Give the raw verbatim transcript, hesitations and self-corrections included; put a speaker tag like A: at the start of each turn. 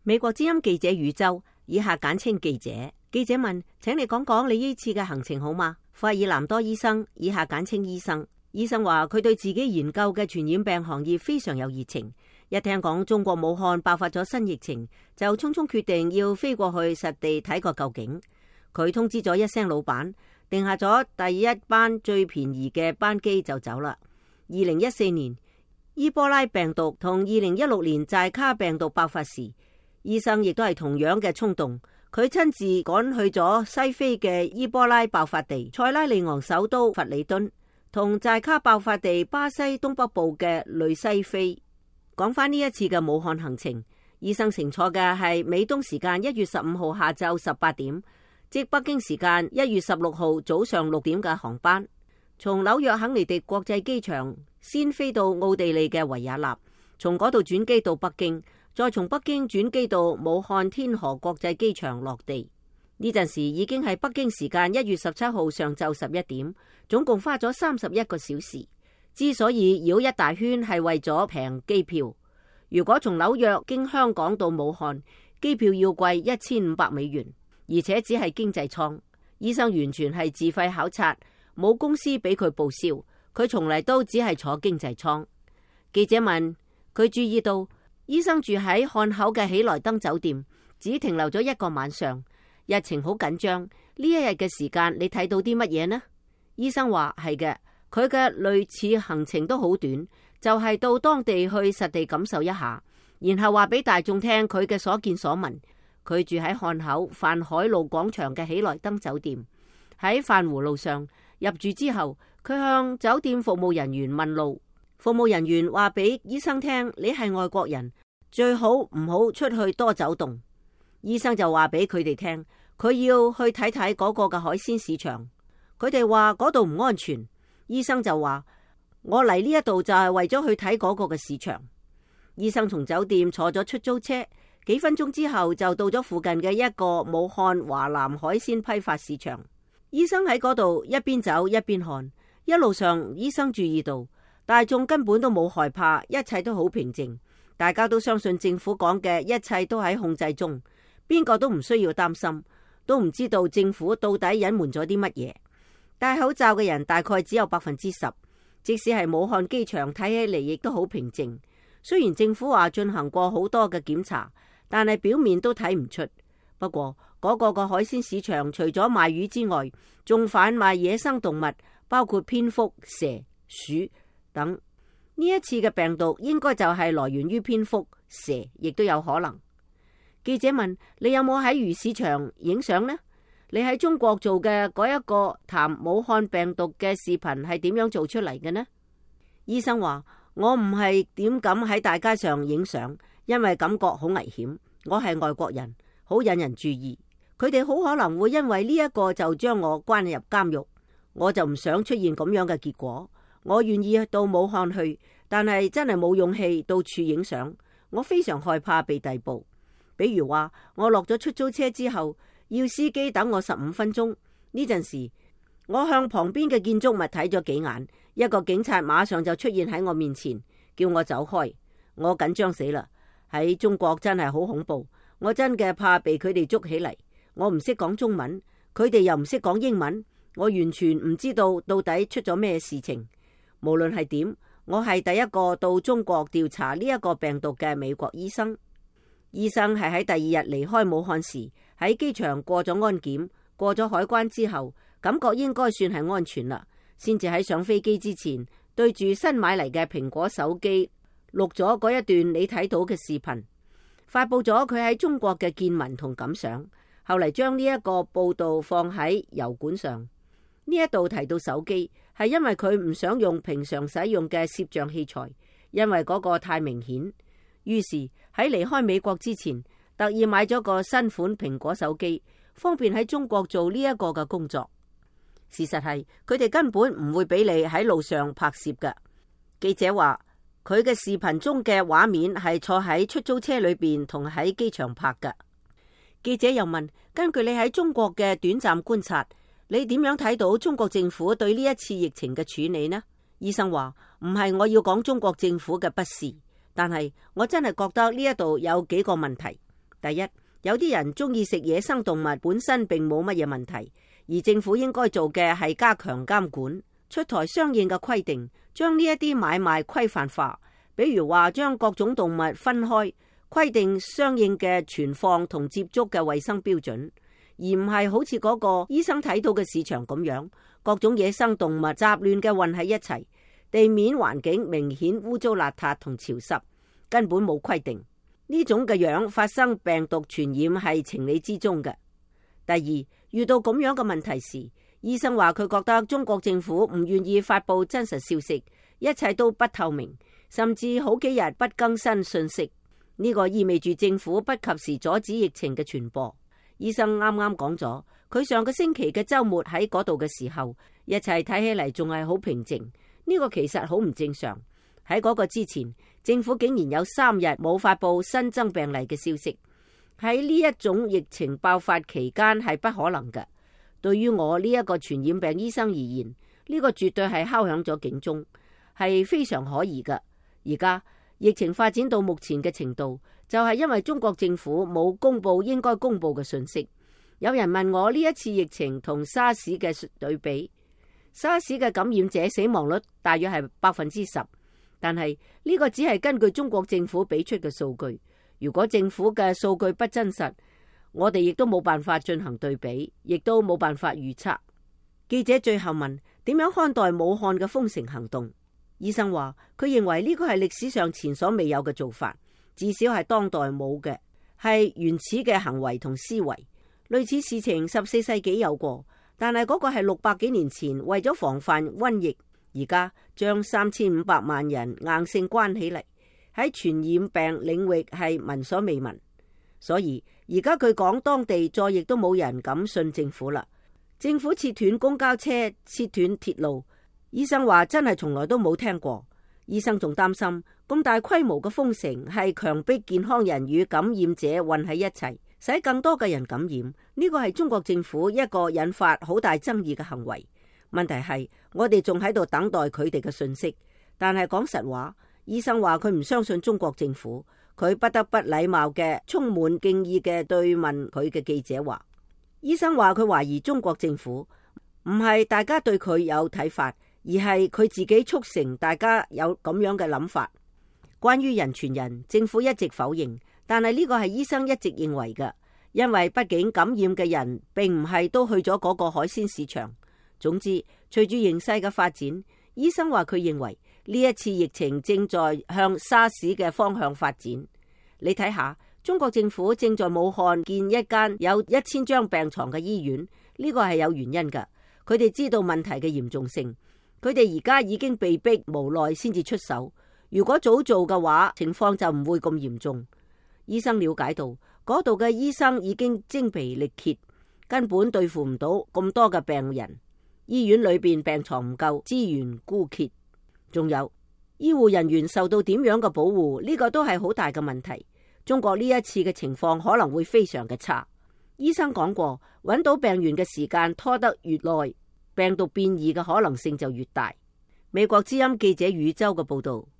A: 美國之音記者宇宙，以下簡稱記者。記者問：請你講講你呢次嘅行程好嗎？費爾南多醫生，以下簡稱醫生。醫生話佢對自己研究嘅傳染病行業非常有熱情。一聽講中國武漢爆發咗新疫情，就匆匆決定要飛過去實地睇個究竟。佢通知咗一聲老闆，定下咗第一班最便宜嘅班機就走啦。二零一四年伊波拉病毒同二零一六年寨卡病毒爆發時，醫生亦都係同樣嘅衝動，佢親自趕去咗西非嘅伊波拉爆發地塞拉利昂首都佛里敦，同寨卡爆發地巴西東北部嘅雷西菲。講翻呢一次嘅武漢行程，醫生乘坐嘅係美東時間一月十五號下晝十八點，即北京時間一月十六號早上六點嘅航班，從紐約肯尼迪國際機場先飛到奧地利嘅維也納，從嗰度轉機到北京，再從北京轉機到武漢天河國際機場落地。呢陣時已經係北京時間一月十七號上晝十一點，總共花咗三十一個小時。之所以繞一大圈係為咗平機票，如果從紐約經香港到武漢，機票要貴一千五百美元，而且只係經濟艙。醫生完全係自費考察，冇公司俾佢報銷，佢從嚟都只係坐經濟艙。記者問佢，注意到醫生住喺漢口嘅喜來登酒店，只停留咗一個晚上，日程好緊張。呢一日嘅時間你睇到啲乜嘢呢？醫生話係嘅。佢嘅類似行程都好短，就係到當地去實地感受一下，然後話俾大眾聽佢嘅所見所聞。佢住喺漢口泛海路廣場嘅喜來登酒店，喺泛湖路上入住之後，佢向酒店服務人員問路，服務人員話俾醫生聽：你係外國人，最好唔好出去多走動。醫生就話俾佢哋聽，佢要去睇睇嗰個嘅海鮮市場，佢哋話嗰度唔安全。醫生就話：我嚟呢一度就係為咗去睇嗰個嘅市場。醫生從酒店坐咗出租車，幾分鐘之後就到咗附近嘅一個武漢華南海鮮批發市場。醫生喺嗰度一邊走一邊看，一路上醫生注意到大眾根本都冇害怕，一切都好平靜，大家都相信政府講嘅一切都喺控制中，邊個都唔需要擔心，都唔知道政府到底隱瞞咗啲乜嘢。戴口罩嘅人大概只有百分之十，即使係武漢機場睇起嚟亦都好平靜。雖然政府話進行過好多嘅檢查，但係表面都睇唔出。不過嗰個個海鮮市場除咗賣魚之外，仲販賣野生動物，包括蝙蝠、蛇、鼠等。呢一次嘅病毒應該就係來源於蝙蝠、蛇，亦都有可能。記者問：你有冇喺魚市場影相呢？你喺中國做嘅嗰一個談武漢病毒嘅視頻係點樣做出嚟嘅呢？醫生話：我唔係點敢喺大街上影相，因為感覺好危險。我係外國人，好引人注意，佢哋好可能會因為呢一個就將我關入監獄。我就唔想出現咁樣嘅結果。我願意到武漢去，但係真係冇勇氣到處影相。我非常害怕被逮捕。比如話，我落咗出租車之後，要司機等我十五分鐘。呢陣時，我向旁邊嘅建築物睇咗幾眼，一個警察馬上就出現喺我面前，叫我走開。我緊張死啦！喺中國真係好恐怖，我真嘅怕被佢哋捉起嚟。我唔識講中文，佢哋又唔識講英文，我完全唔知道到底出咗咩事情。無論係點，我係第一個到中國調查呢一個病毒嘅美國醫生。醫生係喺第二日離開武漢時，喺機場過咗安檢，過咗海關之後，感覺應該算係安全啦，先至喺上飛機之前，對住新買嚟嘅蘋果手機錄咗嗰一段你睇到嘅視頻，發佈咗佢喺中國嘅見聞同感想。後嚟將呢一個報道放喺油管上。呢一度提到手機，係因為佢唔想用平常使用嘅攝像器材，因為嗰個太明顯。於是喺離開美國之前，特意買咗個新款蘋果手機，方便喺中國做呢一個嘅工作。事實係佢哋根本唔會俾你喺路上拍攝嘅。記者話佢嘅視頻中嘅畫面係坐喺出租車裏邊同喺機場拍嘅。記者又問：根據你喺中國嘅短暫觀察，你點樣睇到中國政府對呢一次疫情嘅處理呢？醫生話：唔係我要講中國政府嘅不是。但係我真係覺得呢一度有幾個問題。 第一，有啲人中意食野生動物本身並冇乜嘢問題，而政府應該做嘅係加強監管，出台相應嘅規定，將呢一啲買賣規範化，比如話將各種動物分開，規定相應嘅存放同接觸嘅衛生標準，而唔係好似嗰個醫生睇到嘅市場咁樣，各種野生動物雜亂嘅混喺一齊，地面環境明顯污糟邋遢同潮濕，根本冇規定。呢種嘅樣發生病毒傳染係情理之中嘅。第二，遇到咁樣嘅問題時，醫生話佢覺得中國政府唔願意發布真實消息，一切都不透明，甚至好幾日不更新信息。呢個意味住政府不及時阻止疫情嘅傳播。醫生啱啱講咗，佢上個星期嘅週末喺嗰度嘅時候，一切睇起嚟仲係好平靜。呢個其實好唔正常。喺嗰個之前，政府竟然有三日冇發布新增病例嘅消息。喺呢一種疫情爆發期間係不可能嘅。對於我呢一個傳染病醫生而言，呢個絕對係敲響咗警鐘，係非常可疑嘅。而家疫情發展到目前嘅程度，就係因為中國政府冇公布應該公布嘅信息。有人問我呢一次疫情同沙士嘅對比，沙士嘅感染者死亡率大約係百分之十。但係呢個只係根據中國政府俾出嘅數據，如果政府嘅數據不真實，我哋亦都冇辦法進行對比，亦都冇辦法預測。記者最後問點樣看待武漢嘅封城行動？醫生話佢認為呢個係歷史上前所未有嘅做法，至少係當代冇嘅，係原始嘅行為同思維。類似事情十四世紀有過，但係嗰個係六百幾年前為咗防範瘟疫。而家將三千五百萬人硬性關起嚟，喺傳染病領域係聞所未聞。所以而家據講，當地再亦都冇人敢信政府啦。政府切斷公交車，切斷鐵路，醫生話真係從來都冇聽過。醫生仲擔心咁大規模嘅封城係強迫健康人與感染者混喺一齊，使更多嘅人感染。呢個係中國政府一個引發好大爭議嘅行為。問題係我哋仲喺度等待佢哋嘅信息，但係講實話，醫生話佢唔相信中國政府，佢不得不禮貌嘅、充滿敬意嘅對問佢嘅記者話。醫生話佢懷疑中國政府唔係大家對佢有睇法，而係佢自己促成大家有咁樣嘅諗法。關於人傳人，政府一直否認，但係呢個係醫生一直認為嘅，因為畢竟感染嘅人並唔係都去咗嗰個海鮮市場。總之，隨住形勢嘅發展，醫生話佢認為呢一次疫情正在向沙士嘅方向發展。你睇下，中國政府正在武漢建一間有一千張病床嘅醫院，呢個係有原因㗎。佢哋知道問題嘅嚴重性，佢哋而家已經被逼無奈先至出手。如果早做嘅話，情況就唔會咁嚴重。醫生了解到，嗰度嘅醫生已經精疲力竭，根本對付唔到咁多嘅病人。醫院裏邊病床唔夠，資源枯竭，仲有醫護人員受到點樣嘅保護，呢個都係好大嘅問題。中國呢一次嘅情況可能會非常嘅差。醫生講過，揾到病源嘅時間拖得越耐，病毒變異嘅可能性就越大。美國之音記者宇宙嘅報道。